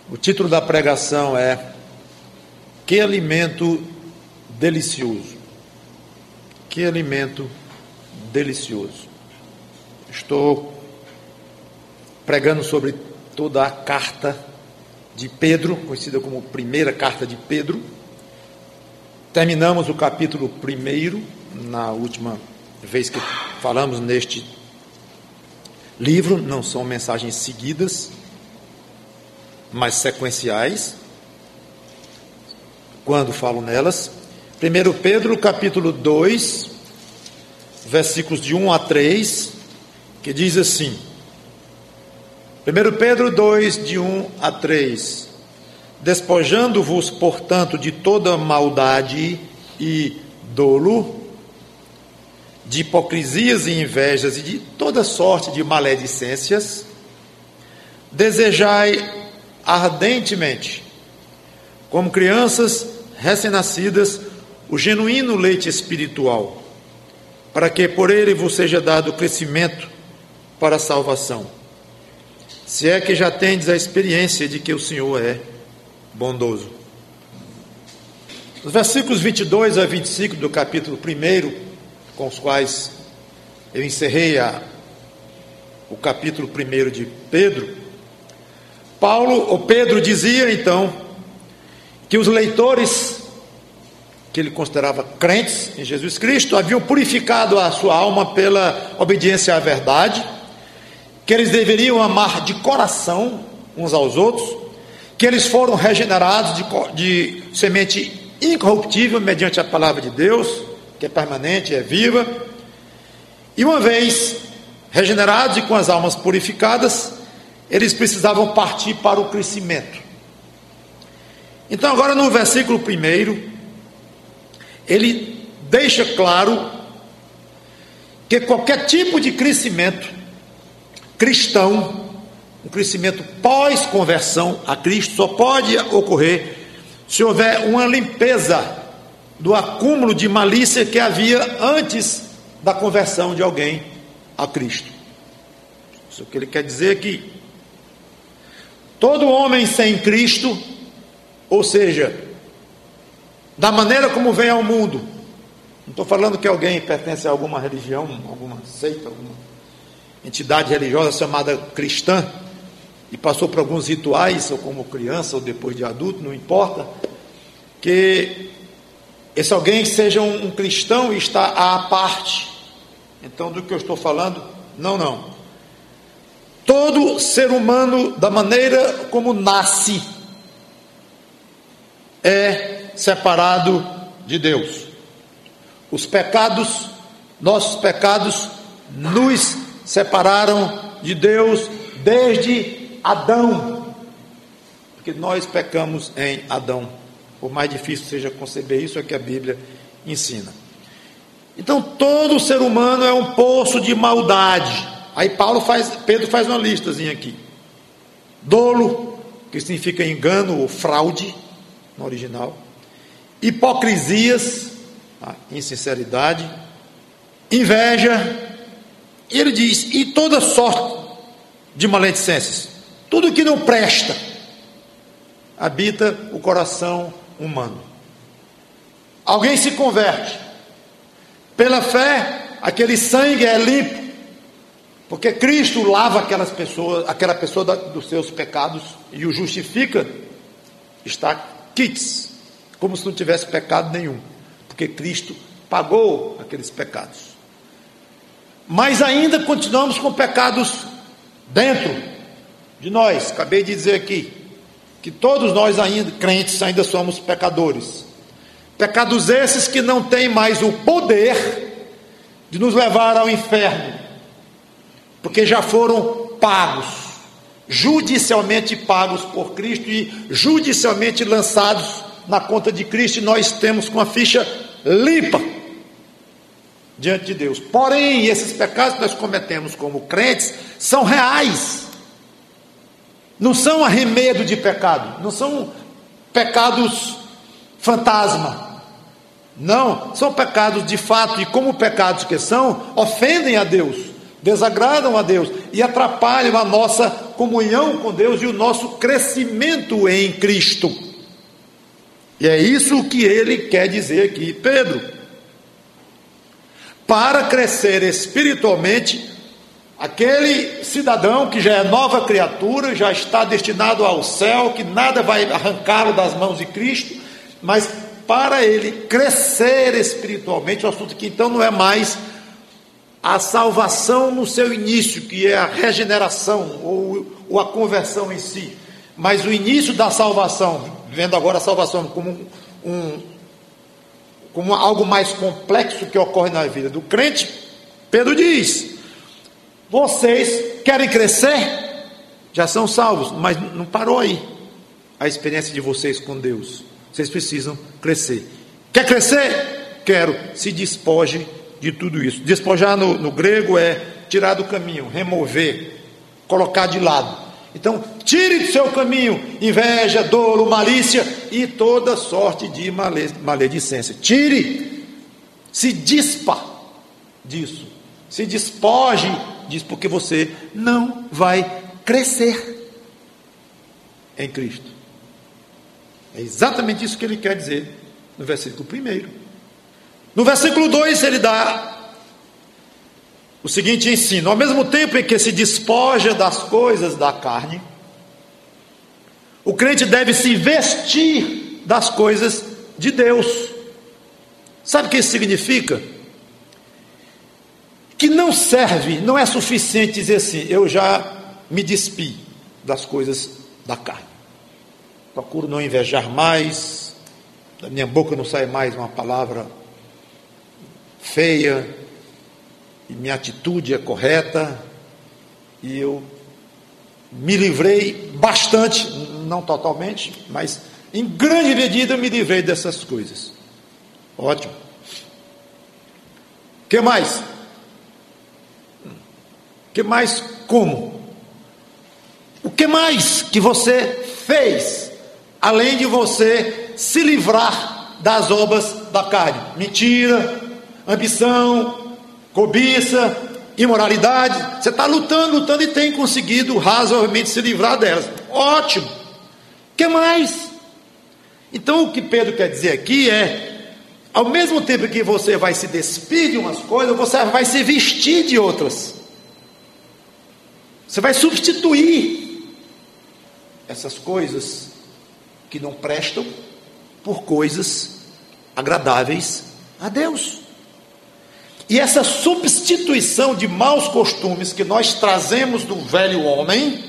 O título da pregação é Que alimento delicioso. Que alimento delicioso. Estou pregando sobre toda a carta de Pedro, conhecida como primeira carta de Pedro. Terminamos o capítulo 1 na última vez que falamos neste livro. Não são mensagens seguidas, mas sequenciais, quando falo nelas. 1 Pedro, capítulo 2, versículos de 1 a 3, que diz assim: 1 Pedro 2, de 1 a 3: Despojando-vos, portanto, de toda maldade e dolo, de hipocrisias e invejas e de toda sorte de maledicências, desejai ardentemente, como crianças recém-nascidas, o genuíno leite espiritual, para que por ele vos seja dado crescimento para a salvação, se é que já tendes a experiência de que o Senhor é bondoso. Os versículos 22 a 25 do capítulo 1, com os quais eu encerrei o capítulo 1 de Pedro, Pedro dizia então que os leitores, que ele considerava crentes em Jesus Cristo, haviam purificado a sua alma pela obediência à verdade, que eles deveriam amar de coração uns aos outros, que eles foram regenerados de semente incorruptível mediante a palavra de Deus, que é permanente, é viva, e uma vez regenerados e com as almas purificadas, eles precisavam partir para o crescimento. Então agora no versículo 1, ele deixa claro que qualquer tipo de crescimento cristão, um crescimento pós-conversão a Cristo, só pode ocorrer se houver uma limpeza do acúmulo de malícia que havia antes da conversão de alguém a Cristo. Isso que ele quer dizer que todo homem sem Cristo, ou seja, da maneira como vem ao mundo, não estou falando que alguém pertence a alguma religião, alguma seita, alguma entidade religiosa chamada cristã, e passou por alguns rituais, ou como criança, ou depois de adulto, não importa, que esse alguém seja um cristão e está à parte, então do que eu estou falando, não. Todo ser humano, da maneira como nasce, é separado de Deus. Os pecados, nossos pecados, nos separaram de Deus desde Adão, porque nós pecamos em Adão. Por mais difícil seja conceber isso, é que a Bíblia ensina. Então todo ser humano é um poço de maldade. Aí Pedro faz uma listazinha aqui: dolo, que significa engano ou fraude no original, hipocrisias, insinceridade, inveja, e ele diz, e toda sorte de maledicências, tudo que não presta habita o coração humano. Alguém se converte pela fé, aquele sangue é limpo, porque Cristo lava aquela pessoa dos seus pecados e o justifica, está quites, como se não tivesse pecado nenhum, porque Cristo pagou aqueles pecados. Mas ainda continuamos com pecados dentro de nós. Acabei de dizer aqui que todos nós ainda, crentes, ainda somos pecadores. Pecados esses que não têm mais o poder de nos levar ao inferno, porque já foram pagos, judicialmente pagos por Cristo e judicialmente lançados na conta de Cristo, e nós temos com a ficha limpa diante de Deus. Porém, esses pecados que nós cometemos como crentes são reais, não são arremedo de pecado, não são pecados fantasma, não, são pecados de fato, e como pecados que são, ofendem a Deus, desagradam a Deus e atrapalham a nossa comunhão com Deus e o nosso crescimento em Cristo. E é isso que ele quer dizer aqui, Pedro. Para crescer espiritualmente, aquele cidadão que já é nova criatura, já está destinado ao céu, que nada vai arrancá-lo das mãos de Cristo, mas para ele crescer espiritualmente, o assunto aqui então não é mais a salvação no seu início, que é a regeneração ou a conversão em si, mas o início da salvação, vendo agora a salvação como algo mais complexo que ocorre na vida do crente, Pedro diz: vocês querem crescer? Já são salvos, mas não parou aí a experiência de vocês com Deus. Vocês precisam crescer. Quer crescer? Quero. Se despoje de tudo isso. Despojar no grego é tirar do caminho, remover, colocar de lado. Então, tire do seu caminho inveja, dolo, malícia e toda sorte de maledicência. Tire, se dispa disso, se despoje disso, porque você não vai crescer em Cristo. É exatamente isso que ele quer dizer no versículo 1. No versículo 2 ele dá o seguinte ensino: ao mesmo tempo em que se despoja das coisas da carne, o crente deve se vestir das coisas de Deus. Sabe o que isso significa? Que não serve, não é suficiente dizer assim: eu já me despi das coisas da carne, procuro não invejar mais, da minha boca não sai mais uma palavra feia, e minha atitude é correta, e eu me livrei bastante, não totalmente, mas em grande medida eu me livrei dessas coisas. Ótimo. O que mais? O que mais como? O que mais que você fez, além de você se livrar das obras da carne? Mentira, ambição, cobiça, imoralidade. Você está lutando e tem conseguido razoavelmente se livrar delas. Ótimo. O que mais? Então o que Pedro quer dizer aqui é: ao mesmo tempo que você vai se despir de umas coisas, você vai se vestir de outras. Você vai substituir essas coisas que não prestam por coisas agradáveis a Deus. E essa substituição de maus costumes que nós trazemos do velho homem,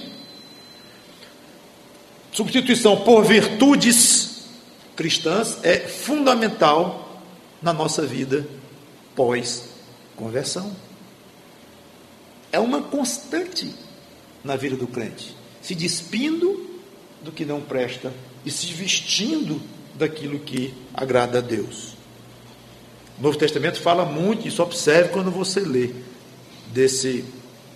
substituição por virtudes cristãs, é fundamental na nossa vida pós-conversão. É uma constante na vida do crente, se despindo do que não presta e se vestindo daquilo que agrada a Deus. O Novo Testamento fala muito, isso observe quando você lê, desse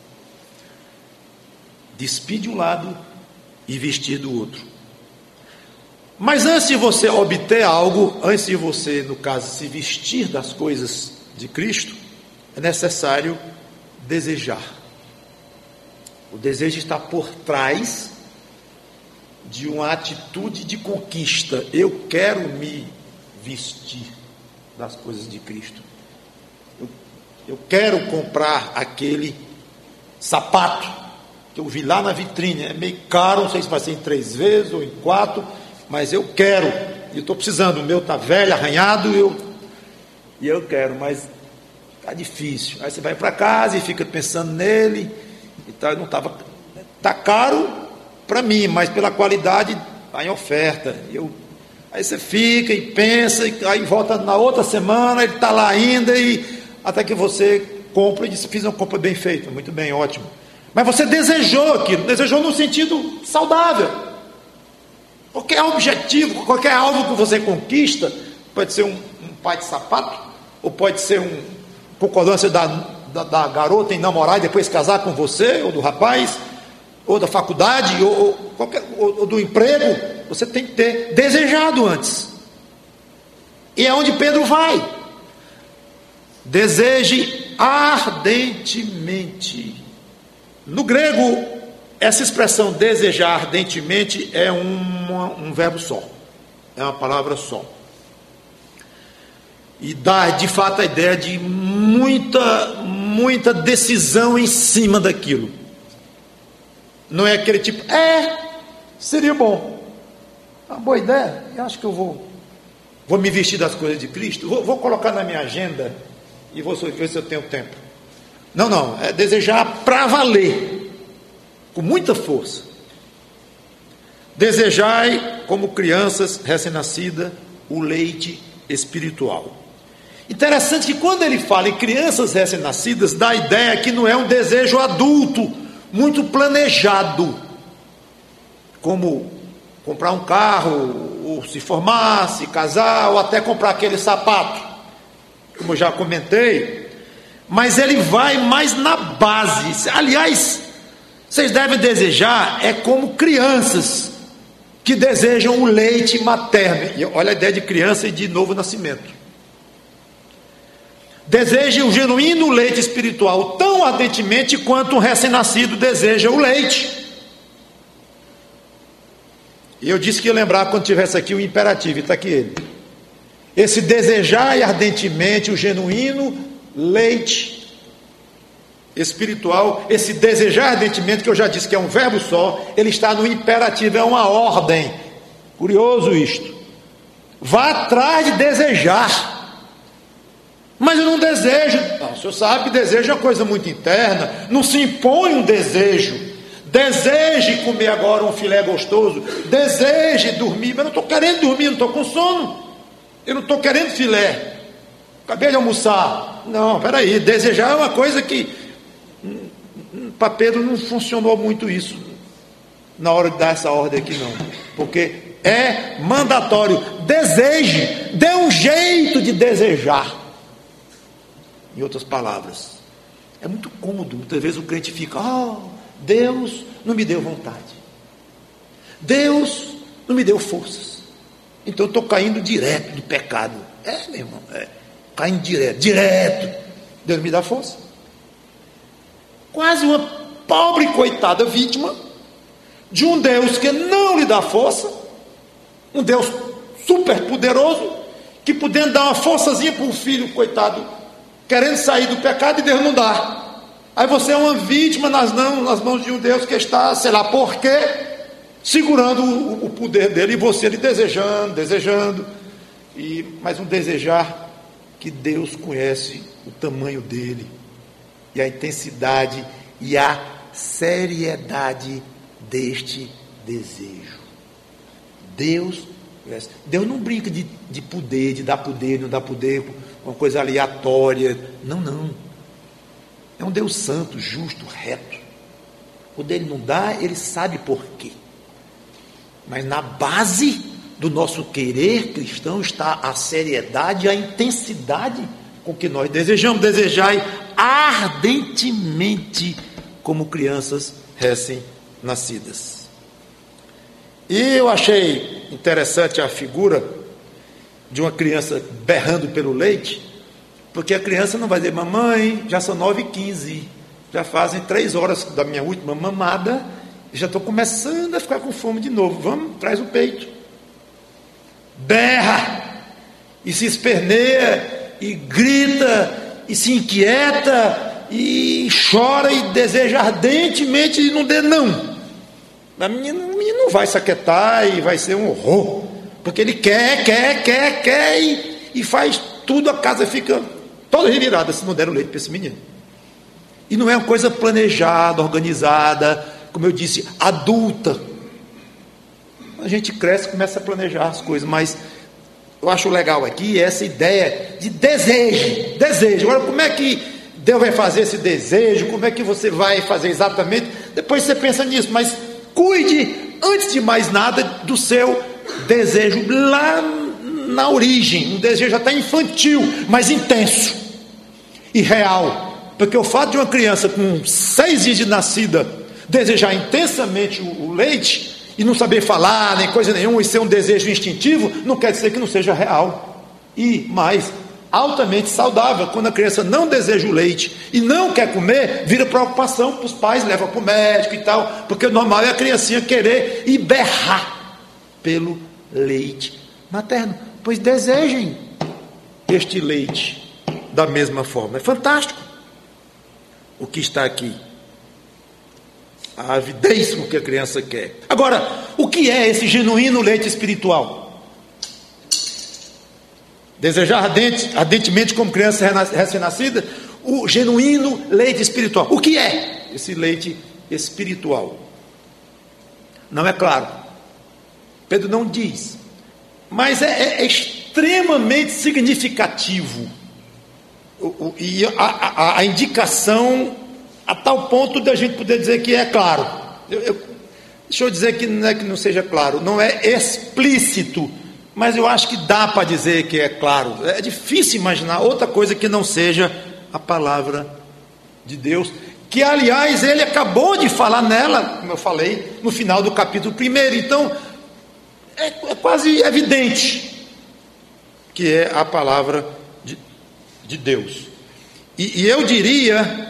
despir de um lado e vestir do outro. Mas antes de você obter algo, antes de você, no caso, se vestir das coisas de Cristo, é necessário desejar. O desejo está por trás de uma atitude de conquista. Eu quero me vestir das coisas de Cristo. Eu quero comprar aquele sapato que eu vi lá na vitrine. É meio caro, não sei se vai ser em 3 vezes ou em 4, mas eu quero. Eu estou precisando. O meu está velho, arranhado, e eu quero, mas está difícil. Aí você vai para casa e fica pensando nele e tal. Não estava. Está caro para mim, mas pela qualidade está em oferta. Aí você fica e pensa, e aí volta na outra semana, ele está lá ainda, e até que você compra e diz: fiz uma compra bem feita, muito bem, ótimo. Mas você desejou aquilo, desejou no sentido saudável. Qualquer objetivo, qualquer alvo que você conquista, pode ser um par de sapato, ou pode ser concordância da garota em namorar e depois casar com você, ou do rapaz, ou da faculdade, ou do emprego. Você tem que ter desejado antes. E é onde Pedro vai. Deseje ardentemente. No grego, essa expressão desejar ardentemente é um verbo só, é uma palavra só. E dá de fato a ideia de muita decisão em cima daquilo. Não é aquele tipo, seria bom, uma boa ideia, eu acho que eu vou me vestir das coisas de Cristo, vou colocar na minha agenda e vou ver se eu tenho tempo. Não, é desejar para valer, com muita força. Desejai, como crianças recém-nascidas, o leite espiritual. Interessante que quando ele fala em crianças recém-nascidas, dá a ideia que não é um desejo adulto, muito planejado, como comprar um carro, ou se formar, se casar, ou até comprar aquele sapato, como eu já comentei. Mas ele vai mais na base. Aliás, vocês devem desejar como crianças que desejam o leite materno. E olha a ideia de criança e de novo nascimento. Desejem o genuíno leite espiritual tão ardentemente quanto um recém-nascido deseja o leite. E eu disse que ia lembrar quando tivesse aqui o imperativo, e está aqui ele. Esse desejar ardentemente o genuíno leite espiritual, esse desejar ardentemente, que eu já disse que é um verbo só, ele está no imperativo, é uma ordem. Curioso isto. Vá atrás de desejar. Mas eu não desejo. Não, o senhor sabe que desejo é uma coisa muito interna, não se impõe um desejo. Deseje comer agora um filé gostoso, deseje dormir, mas eu não estou querendo dormir, não estou com sono, eu não estou querendo filé, acabei de almoçar. Não, peraí, desejar é uma coisa que para Pedro não funcionou muito isso na hora de dar essa ordem aqui não, porque é mandatório. Deseje, dê um jeito de desejar. Em outras palavras, é muito cômodo, muitas vezes o crente fica, Deus não me deu vontade, Deus não me deu forças, então eu estou caindo direto do pecado. Meu irmão, caindo direto, Deus me dá força. Quase uma pobre coitada vítima de um Deus que não lhe dá força, um Deus super poderoso, que podendo dar uma forçazinha para um filho coitado, querendo sair do pecado, e Deus não dá. Aí você é uma vítima nas mãos de um Deus que está, sei lá por quê, segurando o poder dele, e você ele desejando, mas um desejar que Deus conhece o tamanho dele, e a intensidade e a seriedade deste desejo. Deus não brinca de poder, de dar poder, não dar poder, uma coisa aleatória. Não. É um Deus santo, justo, reto. Quando ele não dá, ele sabe por quê. Mas na base do nosso querer cristão está a seriedade e a intensidade com que nós desejamos. Desejai ardentemente como crianças recém-nascidas. E eu achei interessante a figura de uma criança berrando pelo leite, porque a criança não vai dizer, mamãe, já são 9h15, já fazem 3 horas da minha última mamada, e já estou começando a ficar com fome de novo, vamos, traz o peito. Berra, e se esperneia, e grita, e se inquieta, e chora, e deseja ardentemente, e não dê não. A menina não vai se aquietar, e vai ser um horror, porque ele quer, e faz tudo, a casa fica toda revirada se não der o leite para esse menino. E não é uma coisa planejada, organizada, como eu disse, adulta. A gente cresce e começa a planejar as coisas, mas eu acho legal aqui essa ideia de desejo. Agora, como é que Deus vai fazer esse desejo? Como é que você vai fazer exatamente? Depois você pensa nisso, mas cuide, antes de mais nada, do seu desejo lá na origem, um desejo até infantil, mas intenso e real, porque o fato de uma criança com 6 dias de nascida desejar intensamente o leite e não saber falar nem coisa nenhuma e ser um desejo instintivo, não quer dizer que não seja real. E mais, altamente saudável. Quando a criança não deseja o leite e não quer comer, vira preocupação para os pais, leva para o médico e tal, porque o normal é a criancinha querer e berrar pelo leite materno. Pois desejem este leite da mesma forma. É fantástico o que está aqui, a avidez com que a criança quer. Agora, o que é esse genuíno leite espiritual? Desejar ardentemente como criança recém-nascida, o genuíno leite espiritual. O que é esse leite espiritual? Não é claro. Pedro não diz, mas é extremamente significativo e a indicação a tal ponto de a gente poder dizer que é claro. Deixa eu dizer que não é que não seja claro, não é explícito, mas eu acho que dá para dizer que é claro. É difícil imaginar outra coisa que não seja a palavra de Deus, que aliás ele acabou de falar nela, como eu falei, no final do capítulo 1. Então é quase evidente que é a palavra de Deus. E eu diria,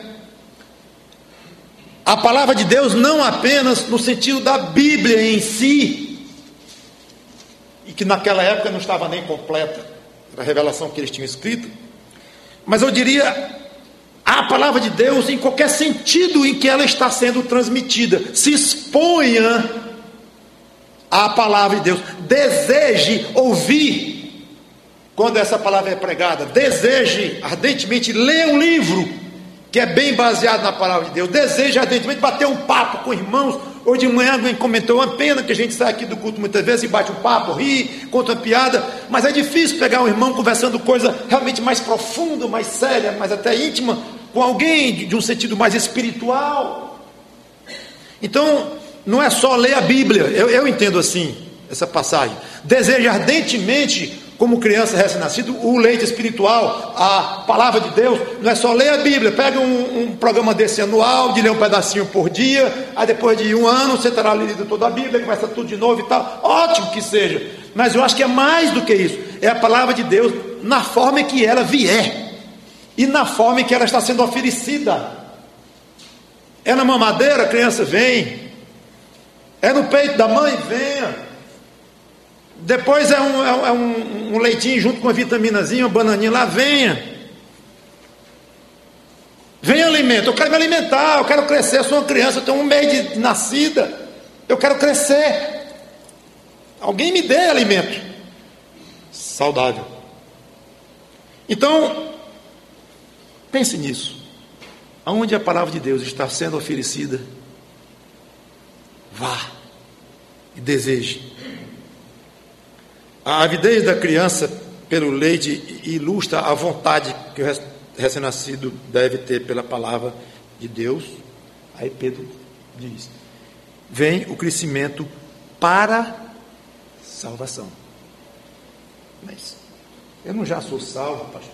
a palavra de Deus não apenas no sentido da Bíblia em si, e que naquela época não estava nem completa, era a revelação que eles tinham escrito, mas eu diria a palavra de Deus em qualquer sentido em que ela está sendo transmitida. Se exponha à palavra de Deus, deseje ouvir quando essa palavra é pregada, deseje ardentemente ler um livro que é bem baseado na palavra de Deus, deseje ardentemente bater um papo com irmãos. Hoje de manhã alguém comentou, uma pena que a gente sai aqui do culto muitas vezes e bate um papo, ri, conta uma piada, mas é difícil pegar um irmão conversando coisa realmente mais profunda, mais séria, mais até íntima, com alguém de um sentido mais espiritual. Então, não é só ler a Bíblia, eu entendo assim, essa passagem. Deseja ardentemente, como criança recém-nascida, o leite espiritual, a palavra de Deus. Não é só ler a Bíblia, pega um programa desse anual, de ler um pedacinho por dia, aí depois de um ano você terá lido toda a Bíblia, começa tudo de novo e tal, ótimo que seja, mas eu acho que é mais do que isso, é a palavra de Deus na forma em que ela vier, e na forma em que ela está sendo oferecida. É na mamadeira, a criança vem, é no peito da mãe, venha. Depois é um leitinho junto com uma vitaminazinha, uma bananinha lá, venha alimento, eu quero me alimentar, eu quero crescer, eu sou uma criança, eu tenho 1 mês de nascida, eu quero crescer, alguém me dê alimento saudável. Então, pense nisso, aonde a palavra de Deus está sendo oferecida, vá e deseje. A avidez da criança pelo leite ilustra a vontade que o recém-nascido deve ter pela palavra de Deus. Aí Pedro diz: vem o crescimento para salvação. Mas eu não já sou salvo, pastor?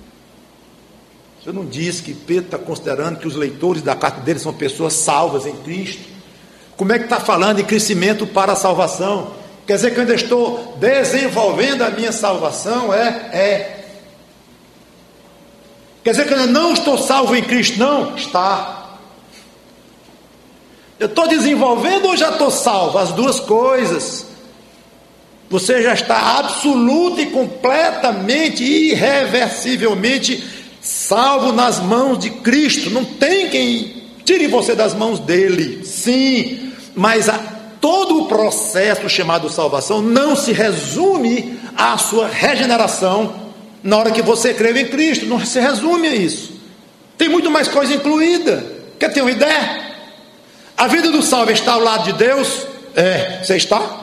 O senhor não diz que Pedro está considerando que os leitores da carta dele são pessoas salvas em Cristo? Como é que está falando em crescimento para a salvação? Quer dizer que eu ainda estou desenvolvendo a minha salvação? Quer dizer que eu ainda não estou salvo em Cristo? Não, está. Eu estou desenvolvendo ou já estou salvo? As duas coisas. Você já está absoluta e completamente, irreversivelmente salvo nas mãos de Cristo. Não tem quem tire você das mãos dele. Sim, mas todo o processo chamado salvação não se resume à sua regeneração na hora que você creu em Cristo, não se resume a isso, tem muito mais coisa incluída. Quer ter uma ideia? A vida do salvo está ao lado de Deus? Você está?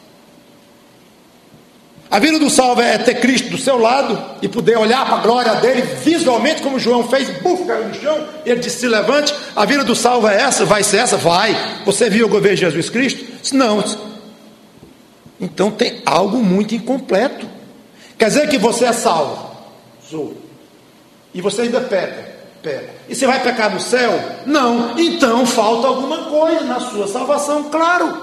A vida do salvo é ter Cristo do seu lado e poder olhar para a glória dele visualmente, como João fez, caiu no chão, e ele disse: se levante. A vida do salvo é essa? Vai ser essa? Vai. Você viu o governo de Jesus Cristo? Não. Então tem algo muito incompleto. Quer dizer que você é salvo? Sou. E você ainda peca? Peca. E você vai pecar no céu? Não. Então falta alguma coisa na sua salvação, claro.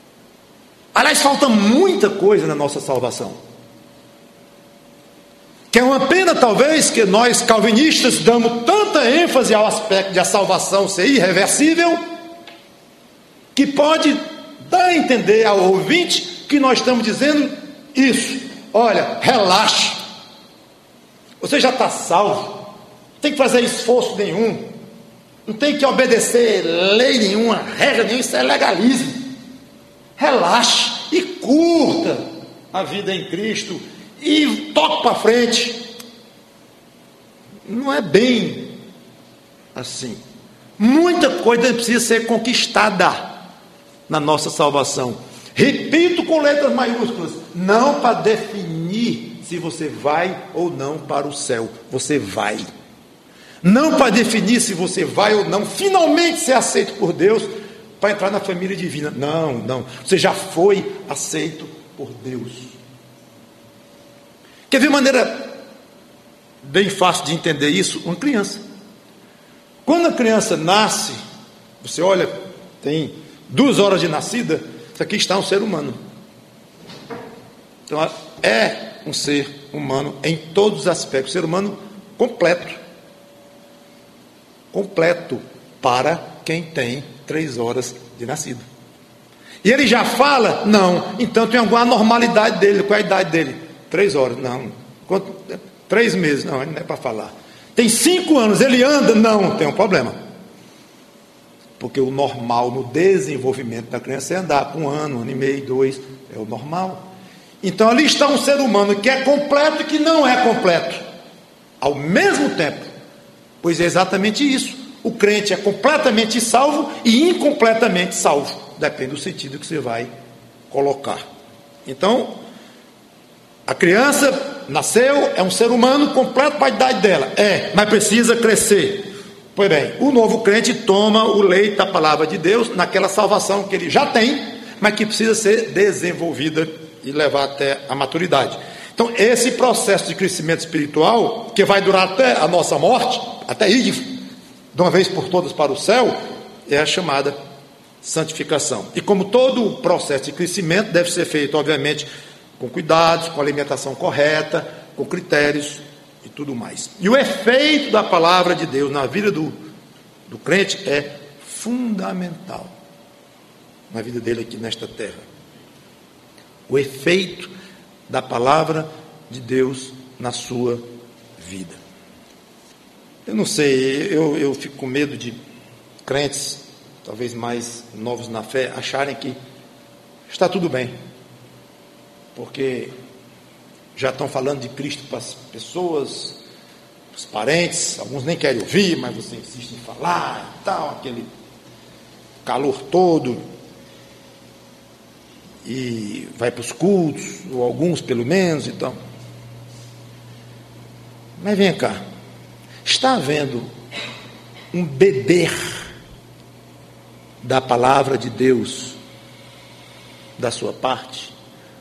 Aliás, falta muita coisa na nossa salvação. Que é uma pena, talvez, que nós calvinistas damos tanta ênfase ao aspecto de a salvação ser irreversível, que pode dar a entender ao ouvinte que nós estamos dizendo isso. Olha, relaxe, você já está salvo, não tem que fazer esforço nenhum, não tem que obedecer lei nenhuma, regra nenhuma, isso é legalismo. Relaxe e curta a vida em Cristo e toque para frente. Não é bem assim. Muita coisa precisa ser conquistada na nossa salvação. Repito com letras maiúsculas, não para definir se você vai ou não para o céu. Você vai. Não para definir se você vai ou não finalmente ser aceito por Deus para entrar na família divina. Não, não. Você já foi aceito por Deus. Quer ver maneira bem fácil de entender isso? Uma criança. Quando a criança nasce, você olha, tem 2 horas de nascida, isso aqui está um ser humano. Então é um ser humano em todos os aspectos, ser humano completo. Completo para quem tem 3 horas de nascido. E ele já fala? Não. Então tem alguma anormalidade dele. Qual é a idade dele? 3 horas. Não. 3 meses. Não, não é para falar. Tem 5 anos. Ele anda? Não. Tem um problema. Porque o normal no desenvolvimento da criança é andar com 1 ano e meio, 2. É o normal. Então ali está um ser humano que é completo e que não é completo. Ao mesmo tempo. Pois é exatamente isso. O crente é completamente salvo e incompletamente salvo. Depende do sentido que você vai colocar. Então, a criança nasceu, é um ser humano completo para a idade dela. Mas precisa crescer. Pois bem, o novo crente toma o leite da palavra de Deus, naquela salvação que ele já tem, mas que precisa ser desenvolvida e levar até a maturidade. Então, esse processo de crescimento espiritual, que vai durar até a nossa morte, até ir de uma vez por todas para o céu, é a chamada santificação. E como todo processo de crescimento deve ser feito, obviamente, com cuidados, com alimentação correta, com critérios e tudo mais. E o efeito da palavra de Deus na vida do crente é fundamental na vida dele aqui nesta terra. O efeito da palavra de Deus na sua vida. Eu não sei, eu fico com medo de crentes, talvez mais novos na fé, acharem que está tudo bem, porque já estão falando de Cristo para as pessoas, para os parentes, alguns nem querem ouvir, mas você insiste em falar e tal, aquele calor todo, e vai para os cultos, ou alguns pelo menos e tal. Mas vem cá, está havendo um beber da palavra de Deus da sua parte?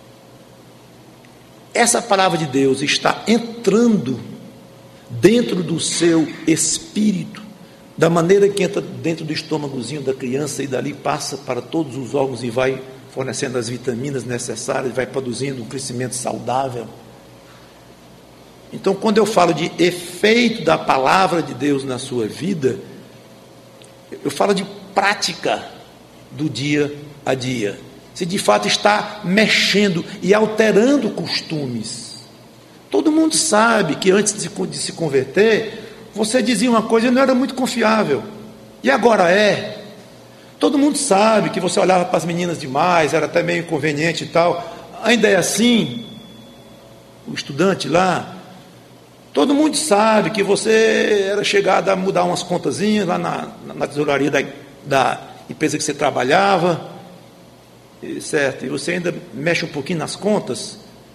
Essa palavra de Deus está entrando dentro do seu espírito, da maneira que entra dentro do estômagozinho da criança e dali passa para todos os órgãos e vai fornecendo as vitaminas necessárias, vai produzindo um crescimento saudável. Então, quando eu falo de efeito da palavra de Deus na sua vida, eu falo de prática do dia a dia. Se de fato está mexendo e alterando costumes. Todo mundo sabe que antes de se converter, você dizia uma coisa e não era muito confiável. E agora é. Todo mundo sabe que você olhava para as meninas demais, era até meio inconveniente e tal. Ainda é assim? O estudante lá, todo mundo sabe que você era chegado a mudar umas contazinhas lá na tesouraria da empresa que você trabalhava, certo? E você ainda mexe um pouquinho nas contas.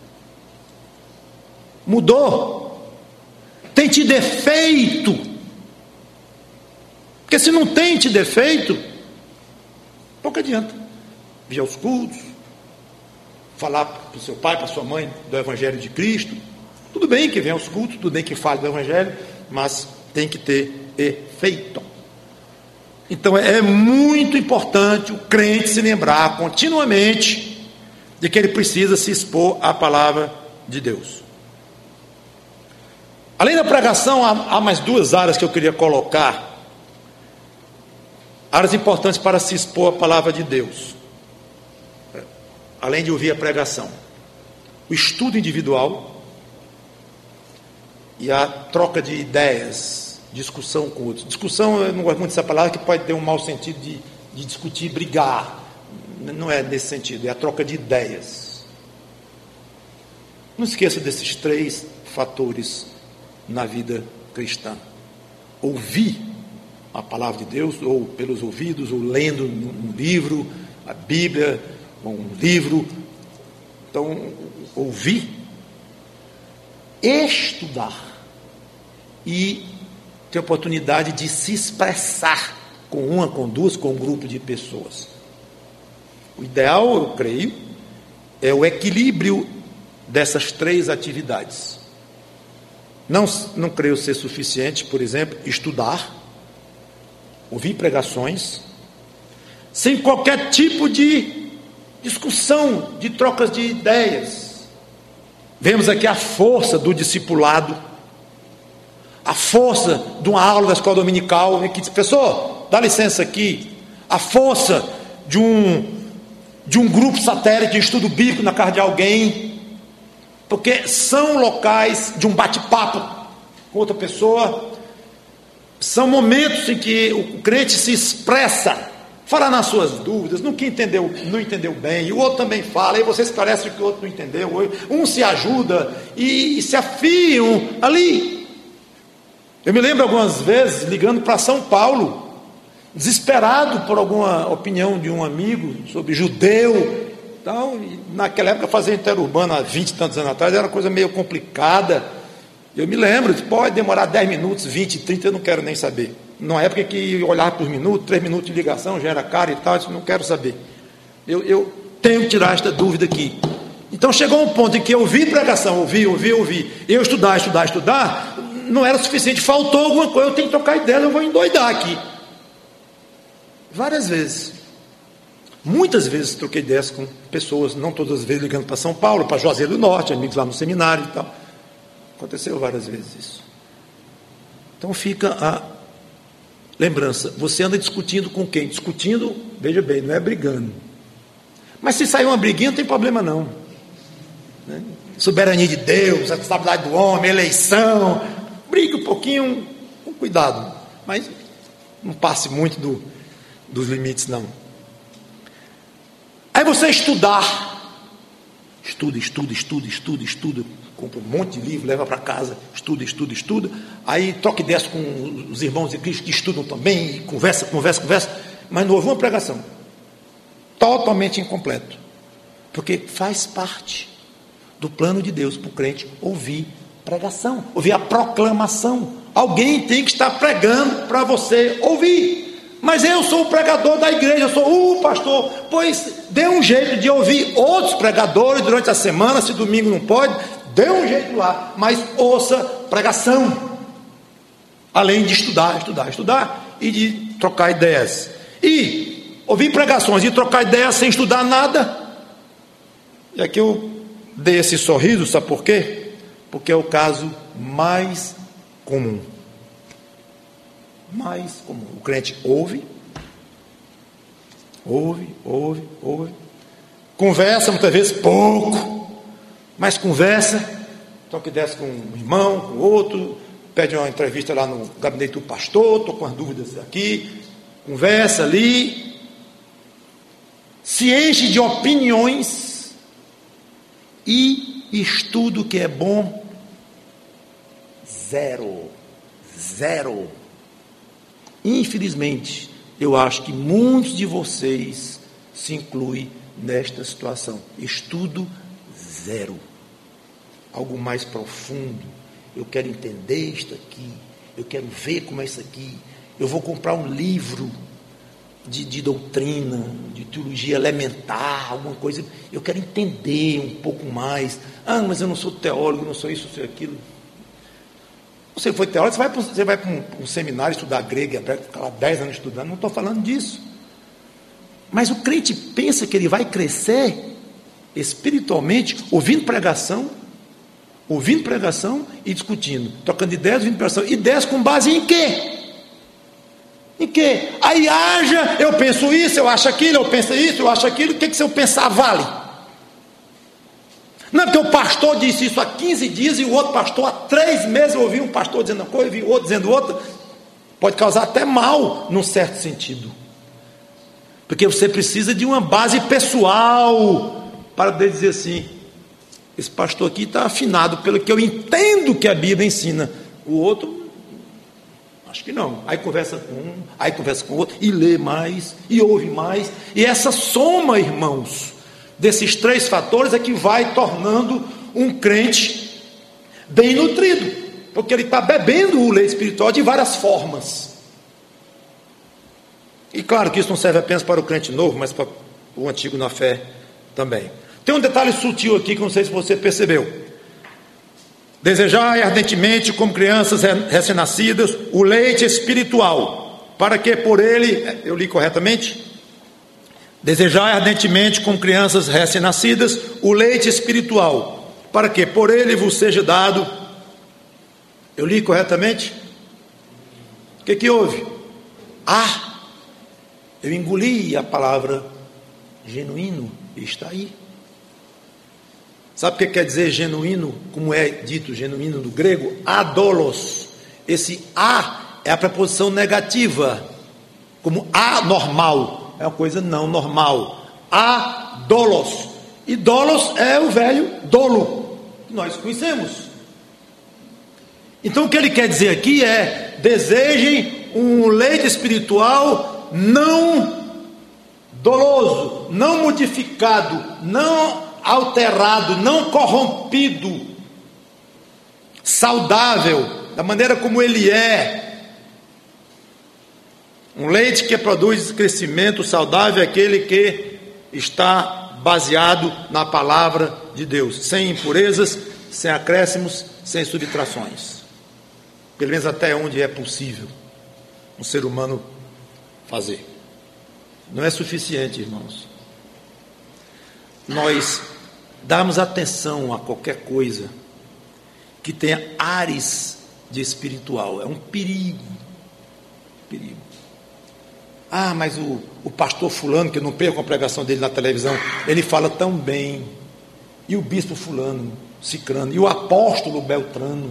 Mudou. Tem te defeito. Porque se não tem te defeito, pouco adianta vir aos cultos, falar para o seu pai, para a sua mãe do Evangelho de Cristo. Tudo bem que venha aos cultos, tudo bem que fale do Evangelho, mas tem que ter efeito. Então é muito importante o crente se lembrar continuamente de que ele precisa se expor à palavra de Deus. Além da pregação, há mais duas áreas que eu queria colocar, áreas importantes para se expor a palavra de Deus, além de ouvir a pregação: o estudo individual e a troca de ideias, discussão com outros. Discussão, eu não gosto muito dessa palavra, que pode ter um mau sentido de discutir, brigar. Não é nesse sentido, é a troca de ideias. Não esqueça desses três fatores na vida cristã: ouvir a palavra de Deus, ou pelos ouvidos, ou lendo um livro, a Bíblia, ou um livro. Então, ouvir, estudar e ter oportunidade de se expressar com uma, com duas, com um grupo de pessoas. O ideal, eu creio, é o equilíbrio dessas três atividades. Não creio ser suficiente, por exemplo, estudar, ouvir pregações, sem qualquer tipo de discussão, de trocas de ideias. Vemos aqui a força do discipulado, a força de uma aula da escola dominical, em que diz: professor, dá licença aqui. A força de um grupo satélite de estudo bíblico na casa de alguém, porque são locais de um bate-papo com outra pessoa, são momentos em que o crente se expressa, fala nas suas dúvidas, no que entendeu, não entendeu bem, e o outro também fala, e você esclarece o que o outro não entendeu, um se ajuda e se afiam ali. Eu me lembro algumas vezes ligando para São Paulo, desesperado por alguma opinião de um amigo sobre judeu. Então, naquela época, fazer interurbano há 20 e tantos anos atrás era uma coisa meio complicada. Eu me lembro, pode demorar 10 minutos, 20, 30, eu não quero nem saber. Numa época que olhar por minuto, 3 minutos de ligação já era caro e tal, eu disse: não quero saber. Eu tenho que tirar esta dúvida aqui. Então chegou um ponto em que eu ouvi pregação, ouvi, eu estudar, não era suficiente, faltou alguma coisa, eu tenho que trocar ideia, eu vou endoidar aqui. Várias vezes, muitas vezes troquei ideias com pessoas, não todas as vezes ligando para São Paulo, para Juazeiro do Norte, amigos lá no seminário e tal. Aconteceu várias vezes isso. Então fica a lembrança: você anda discutindo com quem? Discutindo, veja bem, não é brigando. Mas se sair uma briguinha, não tem problema não, né? Soberania de Deus, a responsabilidade do homem, eleição, briga um pouquinho, com cuidado, mas não passe muito dos limites não. Aí você estudar, estuda, compra um monte de livro, leva para casa, estuda, aí troca ideias com os irmãos de Cristo que estudam também, conversa, mas não houve uma pregação, totalmente incompleto, porque faz parte do plano de Deus para o crente ouvir pregação, ouvir a proclamação. Alguém tem que estar pregando para você ouvir. Mas eu sou o pregador da igreja, eu sou o pastor. Pois dê um jeito de ouvir outros pregadores durante a semana. Se domingo não pode, dê um jeito lá, mas ouça pregação, além de estudar e de trocar ideias. E ouvir pregações e trocar ideias sem estudar nada. E aqui eu dei esse sorriso, sabe por quê? Porque é o caso mais comum. O crente ouve, conversa muitas vezes pouco, mas conversa, troca ideias com um irmão, com outro, pede uma entrevista lá no gabinete do pastor, estou com as dúvidas aqui, conversa ali, se enche de opiniões e estudo que é bom, zero. Infelizmente, eu acho que muitos de vocês se incluem nesta situação. Estudo zero. Algo mais profundo. Eu quero entender isto aqui. Eu quero ver como é isso aqui. Eu vou comprar um livro de doutrina, de teologia elementar, alguma coisa. Eu quero entender um pouco mais. Mas eu não sou teólogo, não sou isso, não sou aquilo. Você foi teólogo, você vai para um seminário estudar grego, ficar lá 10 anos estudando, não estou falando disso. Mas o crente pensa que ele vai crescer espiritualmente ouvindo pregação, ouvindo pregação e discutindo, trocando ideias, ouvindo pregação. Ideias com base em quê? Em quê? Aí haja, eu penso isso, eu acho aquilo, eu penso isso, eu acho aquilo. O que se eu pensar vale? Não é porque o pastor disse isso há 15 dias e o outro pastor há 3 meses. Eu ouvi um pastor dizendo uma coisa, eu ouvi outro dizendo outra. Pode causar até mal, num certo sentido. Porque você precisa de uma base pessoal para poder dizer assim: esse pastor aqui está afinado pelo que eu entendo que a Bíblia ensina. O outro, acho que não. Aí conversa com um, aí conversa com o outro, e lê mais, e ouve mais. E essa soma, irmãos, desses 3 fatores é que vai tornando um crente bem nutrido. Porque ele está bebendo o leite espiritual de várias formas. E claro que isso não serve apenas para o crente novo, mas para o antigo na fé também. Tem um detalhe sutil aqui que não sei se você percebeu. Desejai ardentemente, como crianças recém-nascidas, o leite espiritual, para que por ele, eu li corretamente? Desejai ardentemente, como crianças recém-nascidas, o leite espiritual, para que por ele vos seja dado. Eu li corretamente? O que houve? Eu engoli a palavra genuíno, e está aí. Sabe o que quer dizer genuíno? Como é dito genuíno no grego? Adolos. Esse a é a preposição negativa, como anormal, é uma coisa não normal. Adolos. E dolos é o velho dolo, que nós conhecemos. Então o que ele quer dizer aqui é: desejem um leite espiritual não doloso, não modificado, não alterado, não corrompido, saudável, da maneira como ele é. Um leite que produz crescimento saudável é aquele que está baseado na palavra de Deus, sem impurezas, sem acréscimos, sem subtrações. Pelo menos até onde é possível um ser humano fazer. Não é suficiente, irmãos, nós darmos atenção a qualquer coisa que tenha ares de espiritual. É um perigo. Mas o pastor fulano, que eu não perco a pregação dele na televisão, ele fala tão bem. E o bispo fulano, cicrano, e o apóstolo beltrano.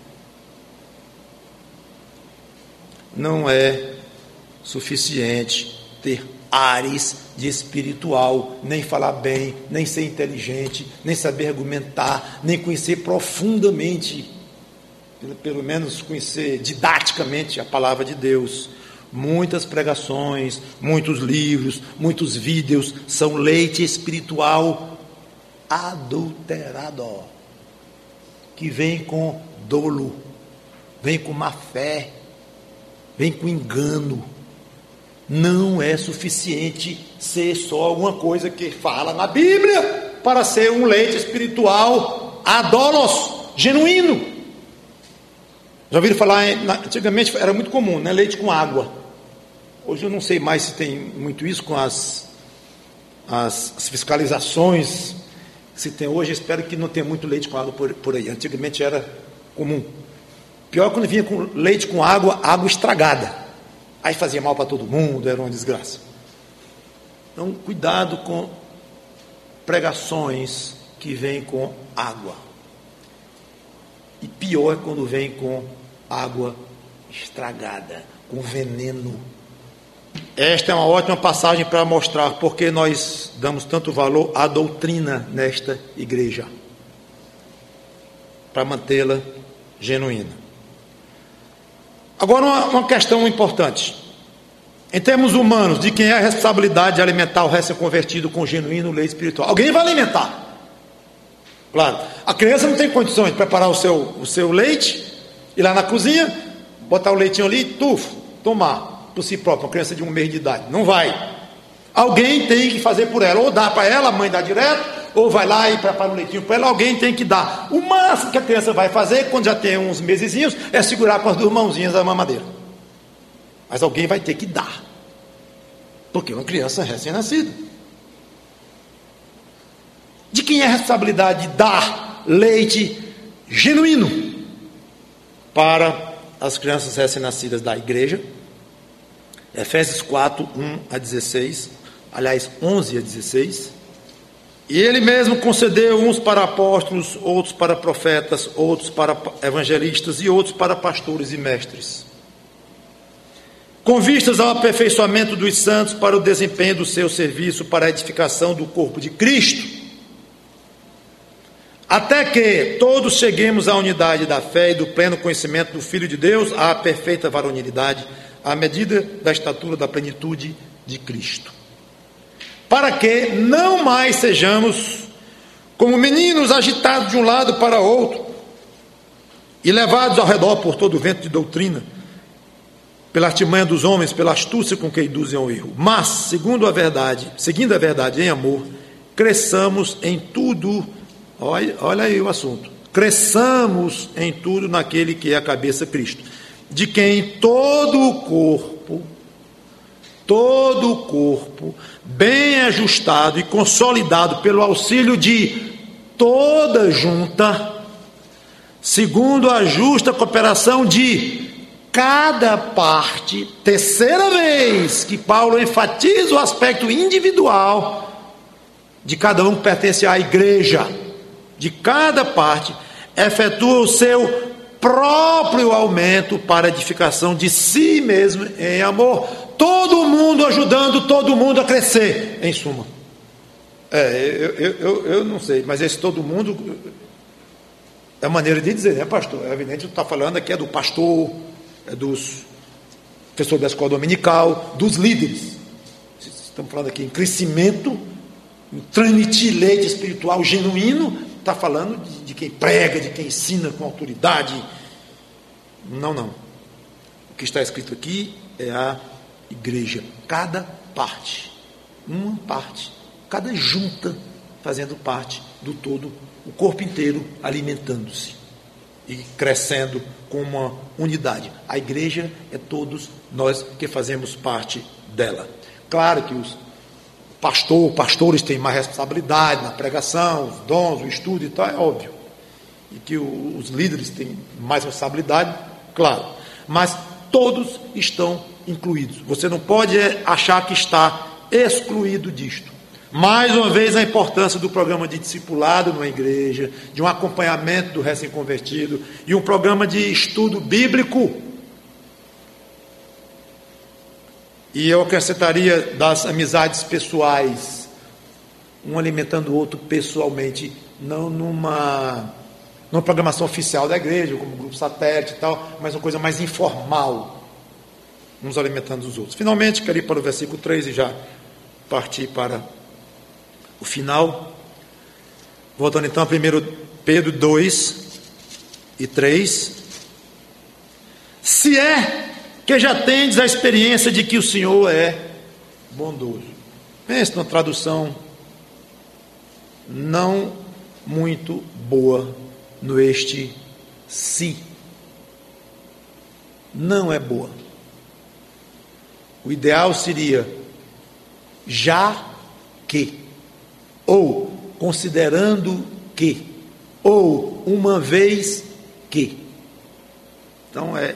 Não é suficiente ter ares de espiritual, nem falar bem, nem ser inteligente, nem saber argumentar, nem conhecer profundamente, pelo menos conhecer didaticamente a palavra de Deus. Muitas pregações, muitos livros, muitos vídeos são leite espiritual adulterado, que vem com dolo, vem com má fé, vem com engano. Não é suficiente ser só alguma coisa que fala na Bíblia para ser um leite espiritual adolos, genuíno. Já ouviram falar, antigamente era muito comum, né? Leite com água. Hoje eu não sei mais se tem muito isso com as fiscalizações. Se tem hoje, espero que não tenha muito leite com água por aí. Antigamente era comum. Pior quando vinha com leite com água estragada. Aí fazia mal para todo mundo, era uma desgraça. Então, cuidado com pregações que vêm com água. E pior é quando vem com água estragada, com veneno. Esta é uma ótima passagem para mostrar porque nós damos tanto valor à doutrina nesta igreja, para mantê-la genuína. Agora uma questão importante. Em termos humanos, de quem é a responsabilidade de alimentar o recém-convertido com genuíno leite espiritual? Alguém vai alimentar. Claro, a criança não tem condições de preparar o seu leite, ir lá na cozinha, botar o leitinho ali, tomar por si próprio, uma criança de 1 mês de idade. Não vai. Alguém tem que fazer por ela, ou dá para ela, a mãe dá direto, ou vai lá e prepara o leitinho para ela, alguém tem que dar. O máximo que a criança vai fazer, quando já tem uns mesezinhos, é segurar com as 2 mãozinhas a mamadeira. Mas alguém vai ter que dar, porque é uma criança recém-nascida. De quem é a responsabilidade de dar leite genuíno para as crianças recém-nascidas da igreja. Efésios 4, 1 a 16, aliás, 11 a 16. E ele mesmo concedeu uns para apóstolos, outros para profetas, outros para evangelistas e outros para pastores e mestres, com vistas ao aperfeiçoamento dos santos para o desempenho do seu serviço, para a edificação do corpo de Cristo, até que todos cheguemos à unidade da fé e do pleno conhecimento do Filho de Deus, à perfeita varonilidade, à medida da estatura da plenitude de Cristo, para que não mais sejamos como meninos agitados de um lado para outro e levados ao redor por todo o vento de doutrina, pela artimanha dos homens, pela astúcia com que induzem ao erro, mas, seguindo a verdade em amor, cresçamos em tudo. Olha aí o assunto. Cresçamos em tudo naquele que é a cabeça, Cristo, de quem todo o corpo, bem ajustado e consolidado pelo auxílio de toda junta, segundo a justa cooperação de cada parte, terceira vez que Paulo enfatiza o aspecto individual de cada um que pertence à igreja, de cada parte, efetua o seu próprio aumento para a edificação de si mesmo em amor, todo mundo ajudando todo mundo a crescer, em suma. Eu não sei, mas esse todo mundo é a maneira de dizer, né, pastor? É evidente que está falando aqui é do pastor, é dos professores da escola dominical, dos líderes. Estamos falando aqui em crescimento, em transmitir leite espiritual genuíno. Está falando de quem prega, de quem ensina com autoridade. Não. O que está escrito aqui é a igreja. Cada parte, uma parte, cada junta fazendo parte do todo, o corpo inteiro alimentando-se e crescendo com uma unidade. A igreja é todos nós que fazemos parte dela. Claro que os pastores têm mais responsabilidade na pregação, os dons, o estudo e tal, é óbvio. E que os líderes têm mais responsabilidade, claro. Mas todos estão incluídos. Você não pode achar que está excluído disto. Mais uma vez, a importância do programa de discipulado numa igreja, de um acompanhamento do recém-convertido e um programa de estudo bíblico. E eu acrescentaria das amizades pessoais, um alimentando o outro pessoalmente, não numa programação oficial da igreja, como grupo satélite e tal, mas uma coisa mais informal, uns alimentando os outros. Finalmente, quero ir para o versículo 3 e já partir para o final. Voltando então a 1 Pedro 2 e 3. Se é que já tendes a experiência de que o Senhor é bondoso. Pense numa tradução não muito boa no este se. Não é boa. O ideal seria já que, ou considerando que, ou uma vez que. Então é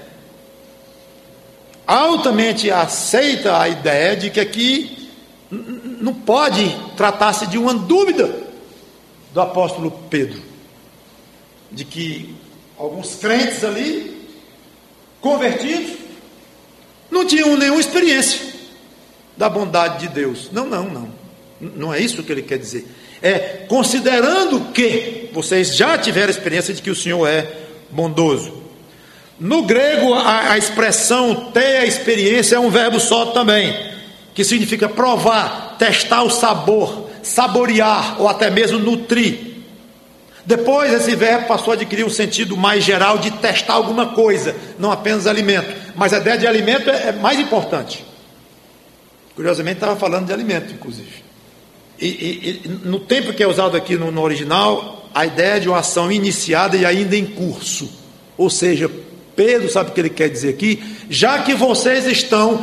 altamente aceita a ideia de que aqui não pode tratar-se de uma dúvida do apóstolo Pedro, de que alguns crentes ali, convertidos, não tinham nenhuma experiência da bondade de Deus. Não é isso que ele quer dizer. É considerando que vocês já tiveram experiência de que o Senhor é bondoso. No grego, a expressão ter a experiência é um verbo só também, que significa provar, testar o sabor, saborear ou até mesmo nutrir. Depois esse verbo passou a adquirir um sentido mais geral de testar alguma coisa, não apenas alimento. Mas a ideia de alimento é mais importante. Curiosamente estava falando de alimento, inclusive. E no tempo que é usado aqui no original, a ideia é de uma ação iniciada e ainda em curso. Ou seja, Pedro sabe o que ele quer dizer aqui? Já que vocês estão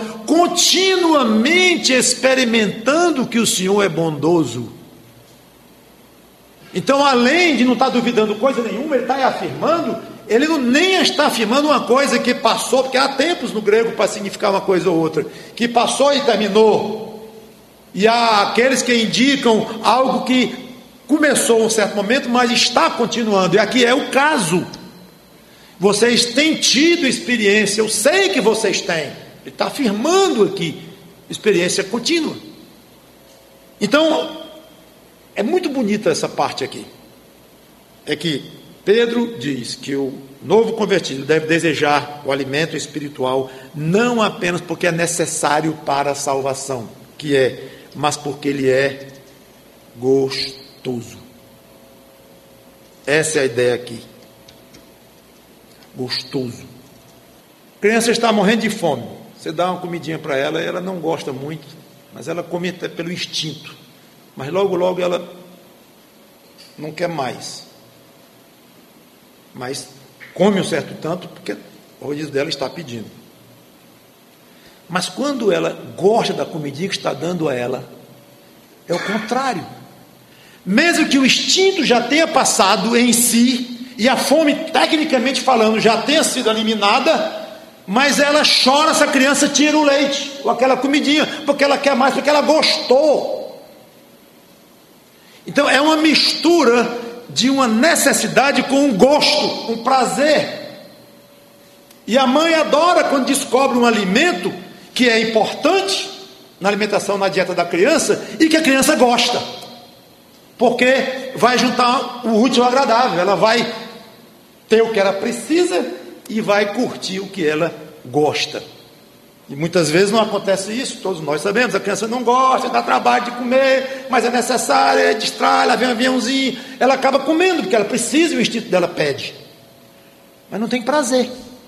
continuamente experimentando que o Senhor é bondoso, Então, além de não estar duvidando coisa nenhuma, ele está afirmando, ele não nem está afirmando uma coisa que passou, porque há tempos no grego para significar uma coisa ou outra, que passou e terminou. E há aqueles que indicam algo que começou em um certo momento, mas está continuando, e aqui é o caso. Vocês têm tido experiência, eu sei que vocês têm, ele está afirmando aqui, experiência contínua. Então, é muito bonita essa parte aqui, é que Pedro diz que o novo convertido deve desejar o alimento espiritual, não apenas porque é necessário para a salvação, mas porque ele é gostoso. Essa é a ideia aqui. Gostoso. A criança está morrendo de fome. Você dá uma comidinha para ela, ela não gosta muito, mas ela come até pelo instinto. Mas logo, logo ela não quer mais. Mas come um certo tanto, porque o rodízio dela está pedindo. Mas quando ela gosta da comidinha que está dando a ela, é o contrário. Mesmo que o instinto já tenha passado em si, e a fome, tecnicamente falando, já tenha sido eliminada, mas ela chora se a criança tira o leite, ou aquela comidinha, porque ela quer mais, porque ela gostou. Então é uma mistura de uma necessidade com um gosto, um prazer. E a mãe adora quando descobre um alimento que é importante na alimentação, na dieta da criança, e que a criança gosta, porque vai juntar o útil ao agradável. Ela vai ter o que ela precisa e vai curtir o que ela gosta. E muitas vezes não acontece isso, todos nós sabemos, a criança não gosta, dá trabalho de comer, mas é necessário, distrai, lá vem um aviãozinho, ela acaba comendo, porque ela precisa e o instinto dela pede, mas não tem prazer.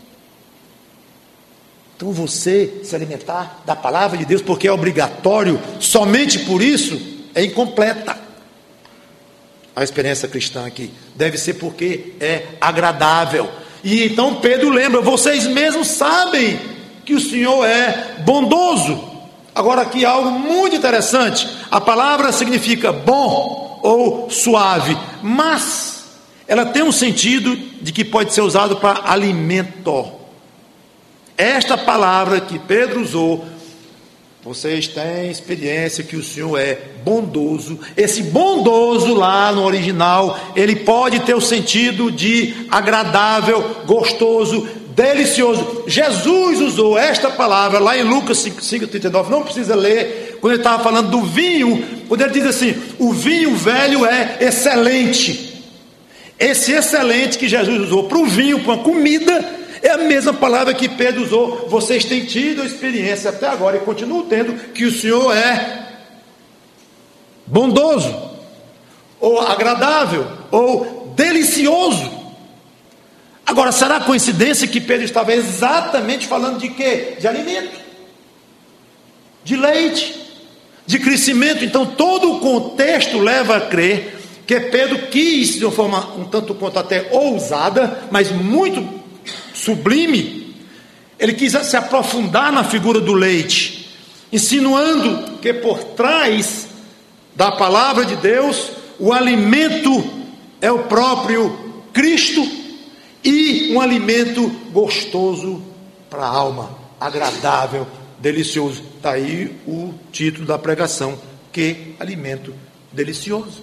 Então você se alimentar da palavra de Deus, porque é obrigatório, somente por isso, é incompleta. A experiência cristã aqui deve ser porque é agradável. E então Pedro lembra, vocês mesmos sabem que o Senhor é bondoso. Agora aqui algo muito interessante, a palavra significa bom ou suave, mas ela tem um sentido de que pode ser usado para alimento. Esta palavra que Pedro usou, vocês têm experiência que o Senhor é bondoso. Esse bondoso lá no original, ele pode ter o sentido de agradável, gostoso, delicioso. Jesus usou esta palavra lá em Lucas 5,39, não precisa ler, quando ele estava falando do vinho, quando ele diz assim, o vinho velho é excelente. Esse excelente que Jesus usou para o vinho, para a comida, é a mesma palavra que Pedro usou. Vocês têm tido a experiência até agora e continuam tendo que o Senhor é bondoso, ou agradável, ou delicioso. Agora, será coincidência que Pedro estava exatamente falando de quê? De alimento, de leite, de crescimento. Então todo o contexto leva a crer que Pedro quis, de uma forma um tanto quanto até ousada, mas muito sublime, ele quis se aprofundar na figura do leite, insinuando que por trás da palavra de Deus, o alimento é o próprio Cristo, e um alimento gostoso para a alma, agradável, delicioso. Está aí o título da pregação, que alimento delicioso.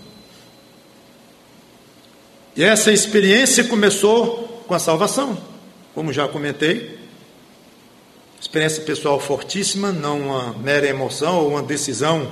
E essa experiência começou com a salvação, como já comentei, experiência pessoal fortíssima, não uma mera emoção ou uma decisão,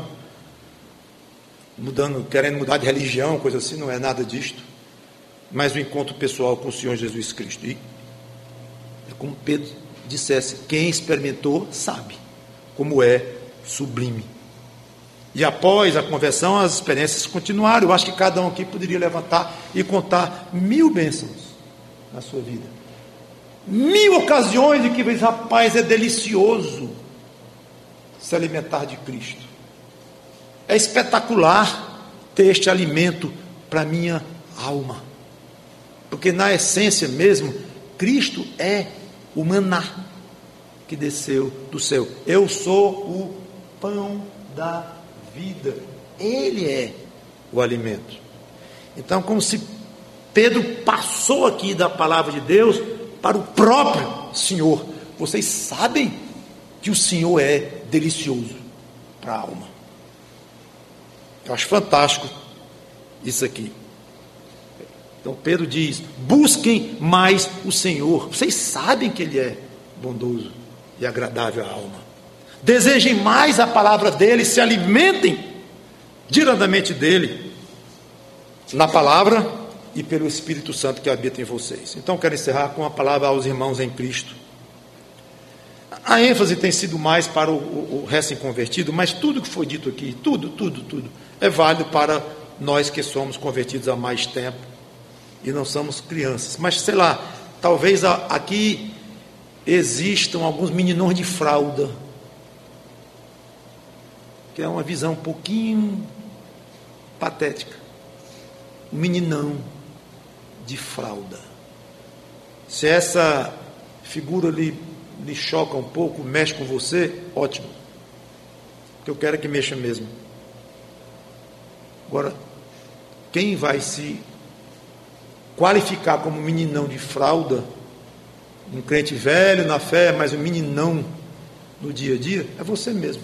querendo mudar de religião, coisa assim, não é nada disto, mas o encontro pessoal com o Senhor Jesus Cristo. E como Pedro dissesse, quem experimentou sabe como é sublime. E após a conversão, as experiências continuaram. Eu acho que cada um aqui poderia levantar e contar 1000 bênçãos na sua vida, 1000 ocasiões de que, rapaz, é delicioso se alimentar de Cristo. É espetacular ter este alimento para a minha alma, porque na essência mesmo, Cristo é o maná que desceu do céu. Eu sou o pão da vida. Ele é o alimento. Então, como se Pedro passou aqui da palavra de Deus para o próprio Senhor. Vocês sabem que o Senhor é delicioso para a alma. Eu acho fantástico isso aqui. Então Pedro diz: busquem mais o Senhor. Vocês sabem que Ele é bondoso e agradável à alma. Desejem mais a palavra dEle, se alimentem diretamente dEle, na palavra e pelo Espírito Santo que habita em vocês. Então quero encerrar com a palavra aos irmãos em Cristo. A ênfase tem sido mais para o recém-convertido, mas tudo que foi dito aqui, tudo, é válido para nós que somos convertidos há mais tempo e não somos crianças. Mas, sei lá, talvez aqui existam alguns meninões de fralda, que é uma visão um pouquinho patética. Um meninão de fralda. Se essa figura lhe choca um pouco, mexe com você, ótimo. O que eu quero é que mexa mesmo. Agora, quem vai se qualificar como meninão de fralda, um crente velho na fé, mas um meninão no dia a dia, é você mesmo.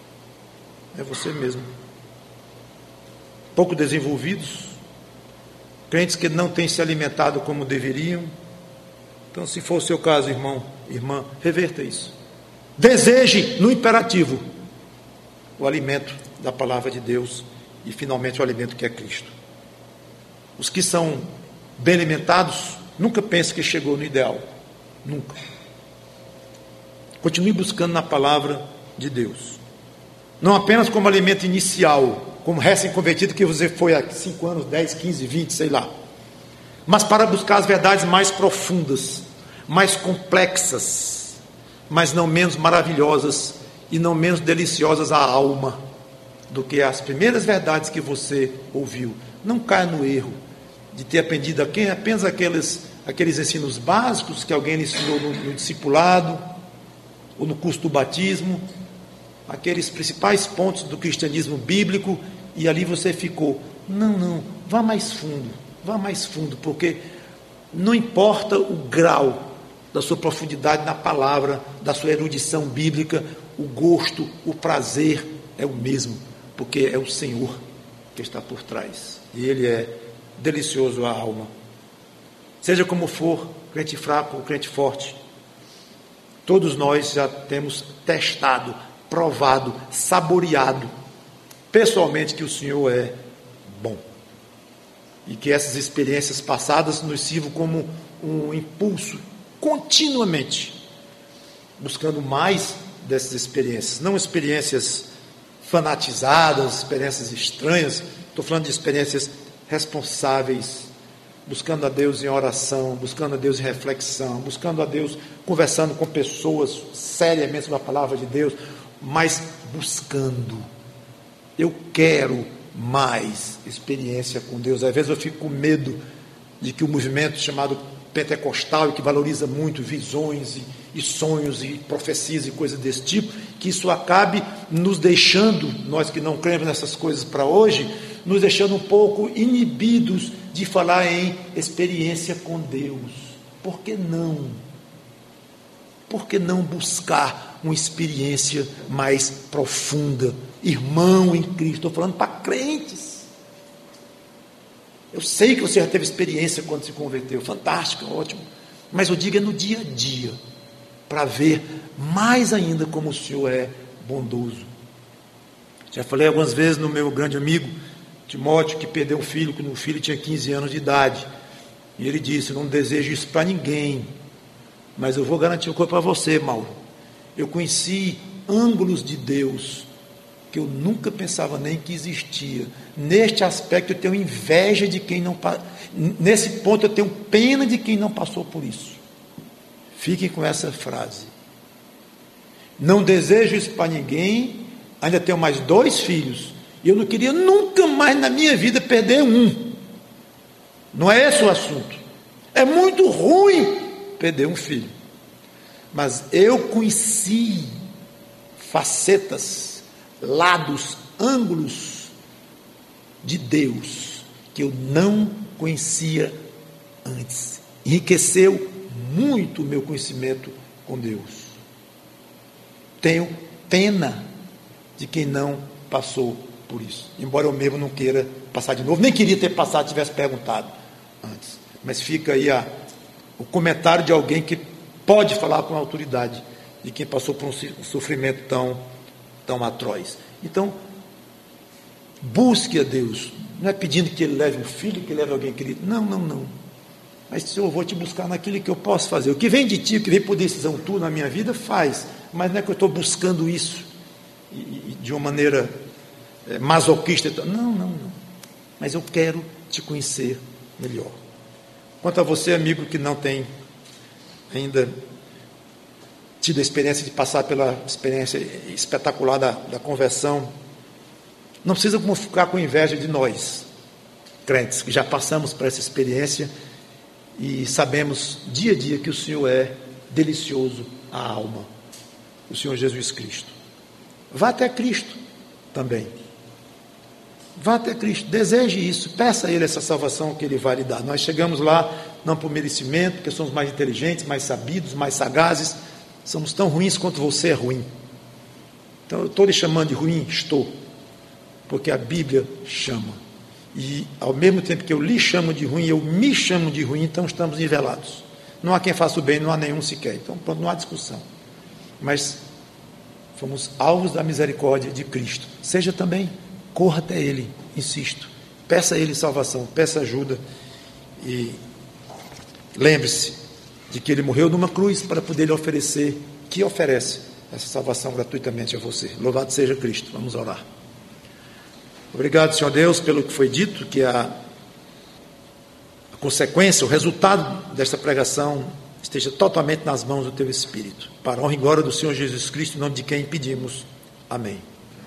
É você mesmo. Pouco desenvolvidos, crentes que não têm se alimentado como deveriam. Então, se for o seu caso, irmão, irmã, reverta isso. Deseje, no imperativo, o alimento da palavra de Deus e, finalmente, o alimento que é Cristo. Os que são bem alimentados, nunca pense que chegou no ideal. Nunca. Continue buscando na palavra de Deus. Não apenas como alimento inicial, como recém-convertido que você foi há 5 anos, 10, 15, 20, sei lá. Mas para buscar as verdades mais profundas, mais complexas, mas não menos maravilhosas e não menos deliciosas à alma do que as primeiras verdades que você ouviu. Não caia no erro de ter aprendido apenas aqueles ensinos básicos que alguém lhe ensinou no discipulado ou no curso do batismo, aqueles principais pontos do cristianismo bíblico, e ali você ficou. Não, vá mais fundo, porque não importa o grau da sua profundidade na palavra, da sua erudição bíblica, o gosto, o prazer é o mesmo, porque é o Senhor que está por trás, e Ele é delicioso à alma. Seja como for, crente fraco ou crente forte, todos nós já temos testado, provado, saboreado pessoalmente que o Senhor é bom, e que essas experiências passadas nos sirvam como um impulso continuamente, buscando mais dessas experiências, não experiências fanatizadas, experiências estranhas. Estou falando de experiências responsáveis, buscando a Deus em oração, buscando a Deus em reflexão, buscando a Deus conversando com pessoas seriamente sobre a palavra de Deus, mas buscando. Eu quero mais experiência com Deus. Às vezes eu fico com medo de que o movimento chamado pentecostal, e que valoriza muito visões e sonhos e profecias e coisas desse tipo, que isso acabe nos deixando, nós que não cremos nessas coisas para hoje, nos deixando um pouco inibidos de falar em experiência com Deus. Por que não? Por que não buscar uma experiência mais profunda? Irmão em Cristo, estou falando para crentes. Eu sei que você já teve experiência quando se converteu, fantástico, ótimo, mas eu digo é no dia a dia, para ver mais ainda como o Senhor é bondoso. Já falei algumas vezes no meu grande amigo Timóteo, que perdeu um filho quando o filho tinha 15 anos de idade, e ele disse: não desejo isso para ninguém, mas eu vou garantir uma coisa para você, Mauro. Eu conheci ângulos de Deus que eu nunca pensava nem que existia. Neste aspecto eu tenho inveja de quem não passou. Nesse ponto eu tenho pena de quem não passou por isso. Fiquem com essa frase. Não desejo isso para ninguém. Ainda tenho mais 2 filhos. E eu não queria nunca mais na minha vida perder um. Não é esse o assunto. É muito ruim perder um filho. Mas eu conheci facetas, lados, ângulos de Deus, que eu não conhecia antes. Enriqueceu muito o meu conhecimento com Deus. Tenho pena de quem não passou por isso, embora eu mesmo não queira passar de novo, nem queria ter passado, tivesse perguntado antes, mas fica aí o comentário de alguém que pode falar com autoridade de quem passou por um sofrimento tão atroz. Então, busque a Deus, não é pedindo que Ele leve um filho, que leve alguém querido, não, mas Senhor, eu vou te buscar naquilo que eu posso fazer, o que vem de Ti, o que vem por decisão Tua na minha vida, faz, mas não é que eu estou buscando isso, e de uma maneira masoquista, não, mas eu quero Te conhecer melhor. Quanto a você, amigo, que não tem ainda tido a experiência de passar pela experiência espetacular da conversão, não precisa ficar com inveja de nós, crentes, que já passamos por essa experiência e sabemos dia a dia que o Senhor é delicioso à alma, o Senhor Jesus Cristo. Vá até Cristo também. Vá até Cristo, deseje isso, peça a Ele essa salvação que Ele vai lhe dar. Nós chegamos lá não por merecimento, porque somos mais inteligentes, mais sabidos, mais sagazes, somos tão ruins quanto você é ruim. Então eu estou lhe chamando de ruim? Estou, porque a Bíblia chama, e ao mesmo tempo que eu lhe chamo de ruim, eu me chamo de ruim, então estamos nivelados. Não há quem faça o bem, não há nenhum sequer, então pronto, não há discussão, mas fomos alvos da misericórdia de Cristo. Seja também, corra até Ele, insisto, peça a Ele salvação, peça ajuda, e lembre-se de que Ele morreu numa cruz para poder lhe oferecer, que oferece essa salvação gratuitamente a você. Louvado seja Cristo. Vamos orar. Obrigado, Senhor Deus, pelo que foi dito, que a consequência, o resultado desta pregação esteja totalmente nas mãos do Teu Espírito, para a honra e glória do Senhor Jesus Cristo, em nome de quem pedimos. Amém.